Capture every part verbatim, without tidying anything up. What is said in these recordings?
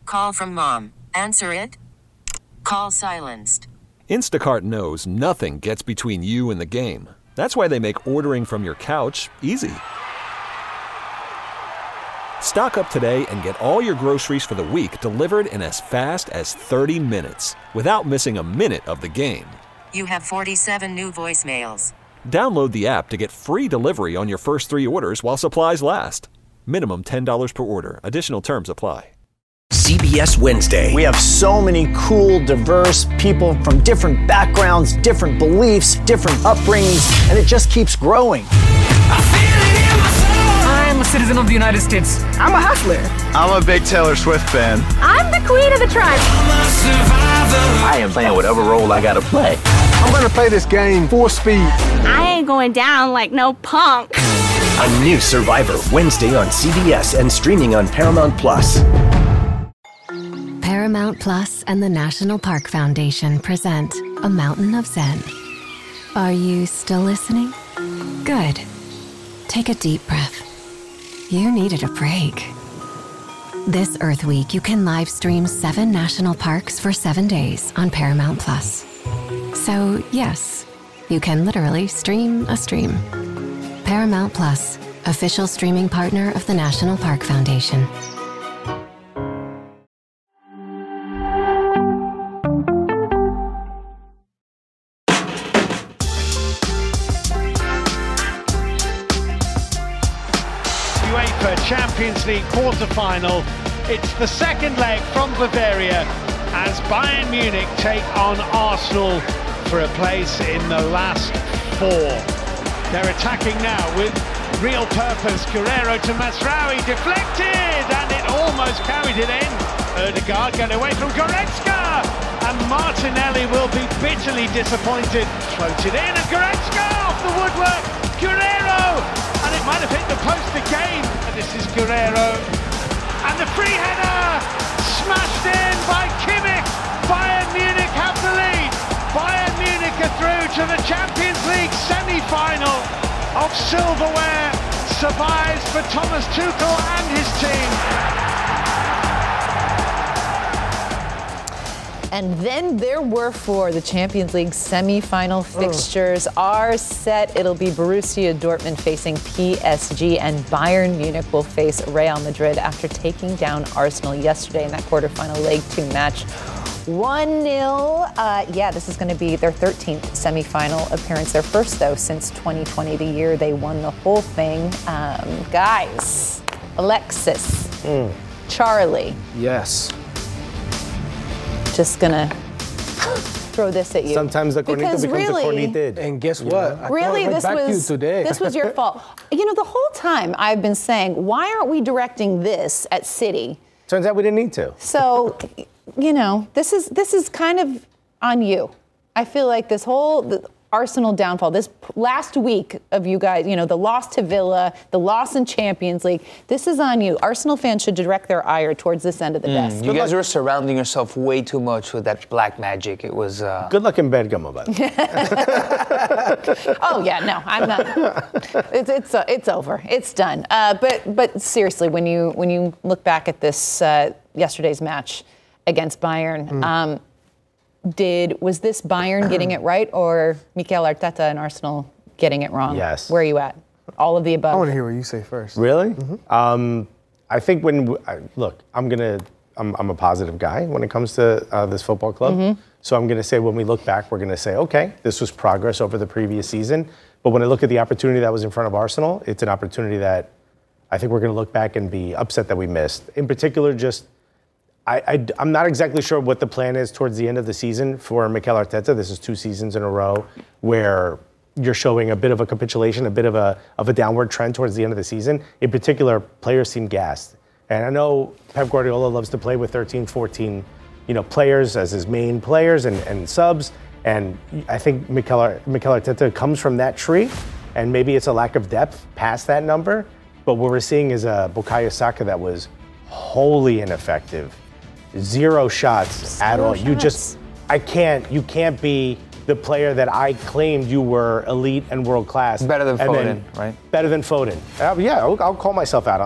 Call from mom. Answer it. Call silenced. Instacart knows nothing gets between you and the game. That's why they make ordering from your couch easy. Stock up today and get all your groceries for the week delivered in as fast as thirty minutes without missing a minute of the game. You have forty-seven new voicemails. Download the app to get free delivery on your first three orders while supplies last. Minimum ten dollars per order. Additional terms apply. C B S Wednesday. We have so many cool, diverse people from different backgrounds, different beliefs, different upbringings, and it just keeps growing. I'm a citizen of the United States. I'm a hustler. I'm a big Taylor Swift fan. I'm the queen of the tribe. I am playing whatever role I gotta play. I'm gonna play this game full speed. I ain't going down like no punk. A new Survivor Wednesday on C B S and streaming on Paramount Plus. Paramount Plus and the National Park Foundation present A Mountain of Zen. Are you still listening? Good. Take a deep breath. You needed a break. This Earth Week, you can live stream seven national parks for seven days on Paramount Plus. So, yes, you can literally stream a stream. Paramount Plus, official streaming partner of the National Park Foundation. Champions League quarter-final. It's the second leg from Bavaria as Bayern Munich take on Arsenal for a place in the last four. They're attacking now with real purpose. Guerrero to Mazraoui, deflected, and it almost carried it in. Ødegaard got away from Goretzka, and Martinelli will be bitterly disappointed. Floated in, and Goretzka off the woodwork. Guerrero, and it might have hit the post again. And this is Guerrero, and the free header smashed in by Kimmich. Bayern Munich have the lead. Bayern Munich are through to the Champions League semi-final of silverware. Survives for Thomas Tuchel and his team. And then there were four. The Champions League semi-final fixtures oh. are set. It'll be Borussia Dortmund facing P S G, and Bayern Munich will face Real Madrid after taking down Arsenal yesterday in that quarterfinal leg two match. one nil. Uh, yeah, this is going to be their thirteenth semi-final appearance. Their first, though, since twenty twenty, the year they won the whole thing. Um, guys, Alexis, mm. Charlie. Yes. Just gonna throw this at you. Sometimes the cornito becomes really, the cornited. And guess what? I really, this was today. this was your fault. You know, the whole time I've been saying, why aren't we directing this at City? Turns out we didn't need to. So, you know, this is this is kind of on you. I feel like this whole the Arsenal downfall, this last week of you guys, you know, the loss to Villa, the loss in Champions League, this is on you. Arsenal fans should direct their ire towards this end of the mm, desk. You guys were surrounding yourself way too much with that black magic. It was... Uh... Good luck in Bergamo, by the way. Oh, yeah, no, I'm not. It's it's uh, it's over. It's done. Uh, but but seriously, when you when you look back at this uh, yesterday's match against Bayern, mm. um, Did was this Bayern getting it right, or Mikel Arteta and Arsenal getting it wrong? Yes. Where are you at? All of the above. I want to hear what you say first. Really? Mm-hmm. Um, I think when I, look, I'm gonna, I'm, I'm a positive guy when it comes to uh, this football club. Mm-hmm. So I'm gonna say when we look back, we're gonna say, okay, this was progress over the previous season. But when I look at the opportunity that was in front of Arsenal, it's an opportunity that I think we're gonna look back and be upset that we missed. In particular, just. I, I, I'm not exactly sure what the plan is towards the end of the season for Mikel Arteta. This is two seasons in a row where you're showing a bit of a capitulation, a bit of a of a downward trend towards the end of the season. In particular, players seem gassed. And I know Pep Guardiola loves to play with thirteen, fourteen, you know, players as his main players and, and subs. And I think Mikel, Mikel Arteta comes from that tree, and maybe it's a lack of depth past that number. But what we're seeing is a Bukayo Saka that was wholly ineffective. Zero shots Zero at all. Shots. You just, I can't, you can't be the player that I claimed you were elite and world class. Better than Foden, right? Better than Foden. Uh, yeah, I'll, I'll call myself out on that.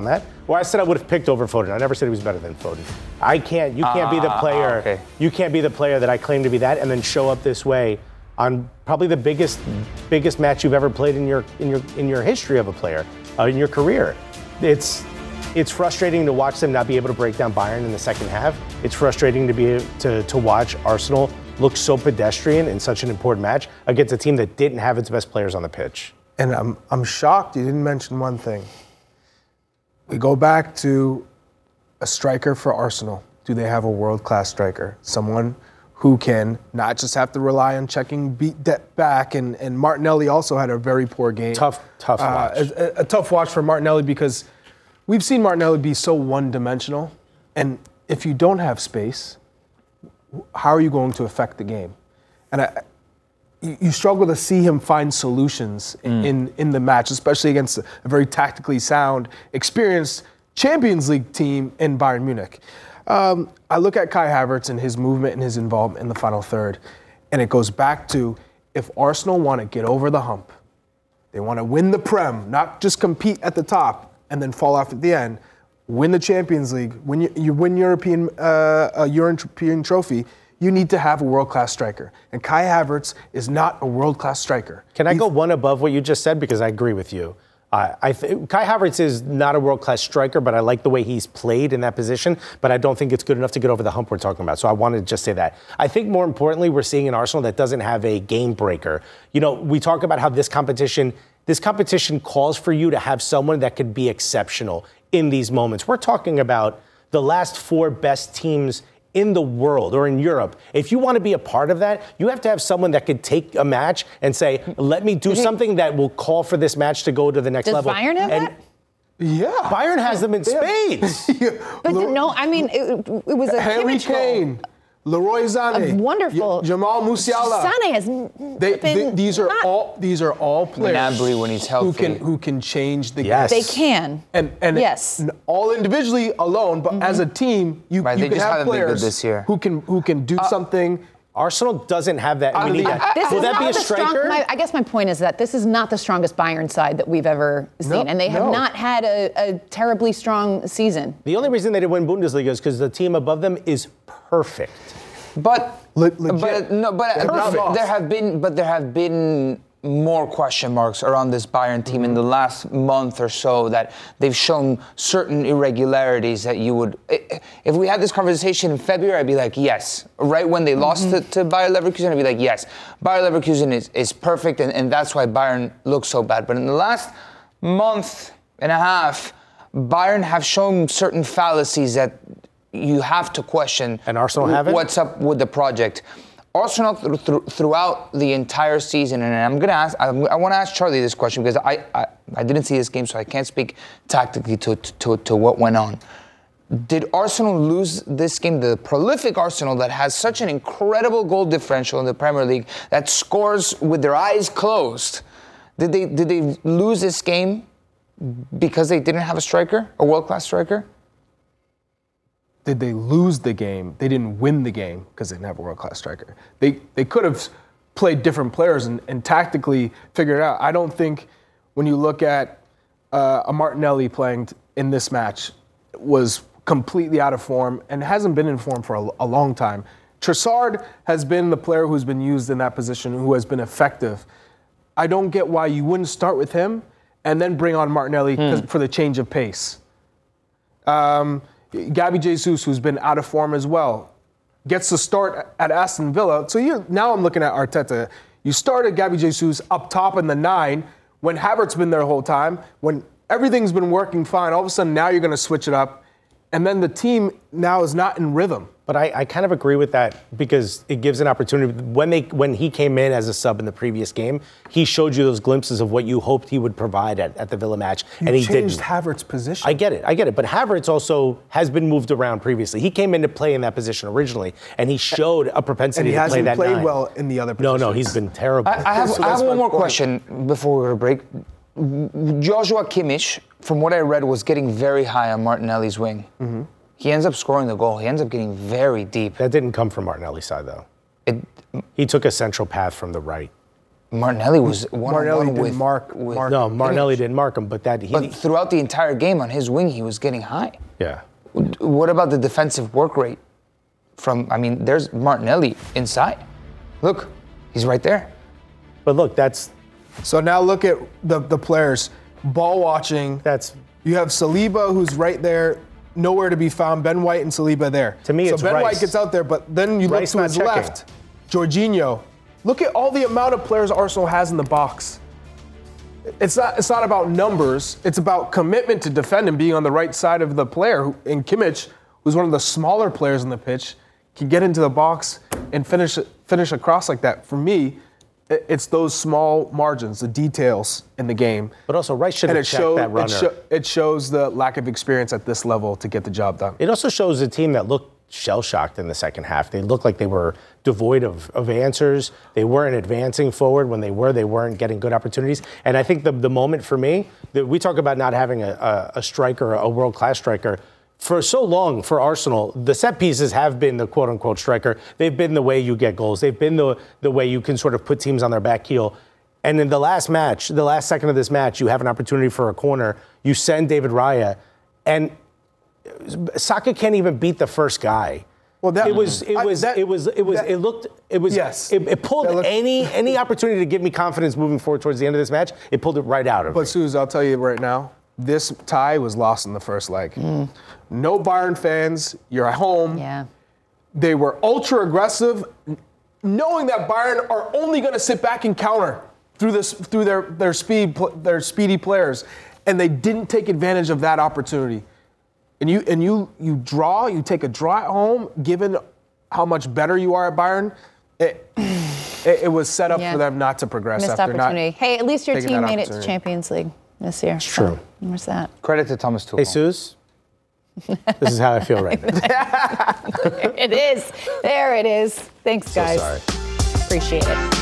Well, I said I would have picked over Foden. I never said he was better than Foden. I can't. You can't uh, be the player. Okay. You can't be the player that I claim to be that, and then show up this way on probably the biggest, biggest match you've ever played in your in your in your history of a player, uh, in your career. It's it's frustrating to watch them not be able to break down Bayern in the second half. It's frustrating to be to to watch Arsenal look so pedestrian in such an important match against a team that didn't have its best players on the pitch. And I'm I'm shocked you didn't mention one thing. We go back to a striker for Arsenal. Do they have a world-class striker? Someone who can not just have to rely on checking beat depth back, and, and Martinelli also had a very poor game. Tough, tough uh, watch. A, a tough watch for Martinelli because we've seen Martinelli be so one-dimensional, and if you don't have space, how are you going to affect the game? And I, you, you struggle to see him find solutions in, mm. in, in the match, especially against a, a very tactically sound, experienced Champions League team in Bayern Munich. Um, I look at Kai Havertz and his movement and his involvement in the final third, and it goes back to if Arsenal want to get over the hump, they want to win the Prem, not just compete at the top and then fall off at the end, win the Champions League, win you, you win European uh, a European trophy, you need to have a world-class striker. And Kai Havertz is not a world-class striker. Can I He's, go one above what you just said? Because I agree with you. Uh, I th- Kai Havertz is not a world-class striker, but I like the way he's played in that position, but I don't think it's good enough to get over the hump we're talking about. So I wanted to just say that. I think more importantly, we're seeing an Arsenal that doesn't have a game breaker. You know, we talk about how this competition, this competition calls for you to have someone that could be exceptional in these moments. We're talking about the last four best teams in the world or in Europe. If you want to be a part of that, you have to have someone that could take a match and say, let me do something that will call for this match to go to the next Does level. Does Bayern have and that? Yeah. Bayern has them in spades. yeah. But no, I mean, it, it was a Harry Kimmich goal. Kane. Leroy Sané, a wonderful. Y- Jamal Musiala. Sané has they, been they, these are not, all these are all players Gnabry when he's healthy. who can who can change the yes. game. They can. And and yes. all individually alone, but mm-hmm. as a team, you, right, you can have players this year. who can who can do uh, something. Arsenal doesn't have that. I mean, I, this will is that not be a the striker? Strong, my, I guess my point is that this is not the strongest Bayern side that we've ever seen, no, and they have no. not had a, a terribly strong season. The only reason they didn't win Bundesliga is because the team above them is perfect. But Le- but no, but uh, there have been but there have been more question marks around this Bayern team mm-hmm. in the last month or so, that they've shown certain irregularities that you would, if we had this conversation in February, I'd be like, yes. Right when they mm-hmm. lost to, to Bayer Leverkusen, I'd be like, yes. Bayer Leverkusen is, is perfect, and, and that's why Bayern looks so bad. But in the last month and a half, Bayern have shown certain fallacies that you have to question. And Arsenal haven't? What's up with the project? Arsenal th- th- throughout the entire season, and I'm going to ask, I, I want to ask Charlie this question because I, I, I didn't see this game, so I can't speak tactically to, to, to what went on. Did Arsenal lose this game, the prolific Arsenal that has such an incredible goal differential in the Premier League, that scores with their eyes closed? Did they, did they lose this game because they didn't have a striker, a world-class striker? Did they lose the game? They didn't win the game because they didn't have a world-class striker. They they could have played different players and, and tactically figured it out. I don't think when you look at uh, a Martinelli playing t- in this match was completely out of form and hasn't been in form for a, a long time. Trossard has been the player who's been used in that position, who has been effective. I don't get why you wouldn't start with him and then bring on Martinelli hmm. for the change of pace. Um, Gabby Jesus, who's been out of form as well, gets to start at Aston Villa. So you now I'm looking at Arteta. You started Gabby Jesus up top in the nine when Havertz's been there the whole time, when everything's been working fine. All of a sudden now you're going to switch it up, and then the team now is not in rhythm. But I, I kind of agree with that because it gives an opportunity. When they when he came in as a sub in the previous game, he showed you those glimpses of what you hoped he would provide at, at the Villa match, you and he changed didn't. Havertz's position. I get it, I get it. But Havertz also has been moved around previously. He came in to play in that position originally, and he showed a propensity to play that. And he hasn't played nine. well in the other positions. No, no, he's been terrible. I, I have, so I have one more point. question before we go to break. Joshua Kimmich, from what I read, was getting very high on Martinelli's wing. Mm-hmm. He ends up scoring the goal. He ends up getting very deep. That didn't come from Martinelli's side, though. It, he took a central path from the right. Martinelli was one Martinelli on one didn't with mark. with mark No, Martinelli didn't mark him, but that he. But throughout the entire game on his wing, he was getting high. Yeah. What about the defensive work rate? From I mean, there's Martinelli inside. Look, he's right there. But look, that's. So now look at the the players. Ball watching. That's. You have Saliba, who's right there, nowhere to be found. Ben White and Saliba there. To me, so it's Ben Rice. White gets out there, but then you Rice look to his not checking. left. Jorginho. Look at all the amount of players Arsenal has in the box. It's not it's not about numbers. It's about commitment to defend and being on the right side of the player. Who, and Kimmich, who's one of the smaller players on the pitch, can get into the box and finish finish a cross like that. For me, it's those small margins, the details in the game. But also, Rice should have checked show, that runner. It, show, it shows the lack of experience at this level to get the job done. It also shows a team that looked shell-shocked in the second half. They looked like they were devoid of, of answers. They weren't advancing forward. When they were, they weren't getting good opportunities. And I think the, the moment for me, that we talk about not having a, a, a striker, a world-class striker. For so long, for Arsenal, the set pieces have been the quote-unquote striker. They've been the way you get goals. They've been the, the way you can sort of put teams on their back heel. And in the last match, the last second of this match, you have an opportunity for a corner. You send David Raya, and Saka can't even beat the first guy. Well, that it was, it was, I, that, it was, it was, that, it looked, it was, yes, it, it pulled looked, any any opportunity to give me confidence moving forward towards the end of this match. It pulled it right out of but me. But Suze, I'll tell you right now, this tie was lost in the first leg. Mm. No Bayern fans. You're at home. Yeah. They were ultra aggressive, knowing that Bayern are only going to sit back and counter through this through their their speed their speedy players, and they didn't take advantage of that opportunity. And you and you you draw, you take a draw at home, given how much better you are at Bayern. It, it, it was set up yeah. for them not to progress. Missed after opportunity. Not hey, at least your team made it to Champions League this year. It's true. So, where's that? Credit to Thomas Tuchel. Hey, Suze. This is how I feel right now. There it is. There it is. Thanks, guys. So sorry. Appreciate it.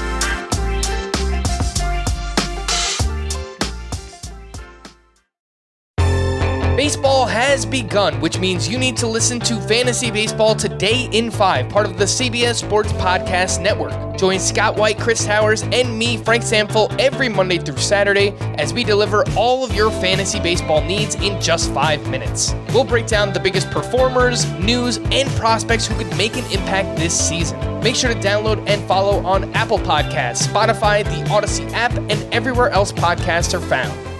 Baseball has begun, which means you need to listen to Fantasy Baseball Today in five, part of the C B S Sports Podcast Network. Join Scott White, Chris Towers, and me, Frank Samfel, every Monday through Saturday as we deliver all of your fantasy baseball needs in just five minutes. We'll break down the biggest performers, news, and prospects who could make an impact this season. Make sure to download and follow on Apple Podcasts, Spotify, the Odyssey app, and everywhere else podcasts are found.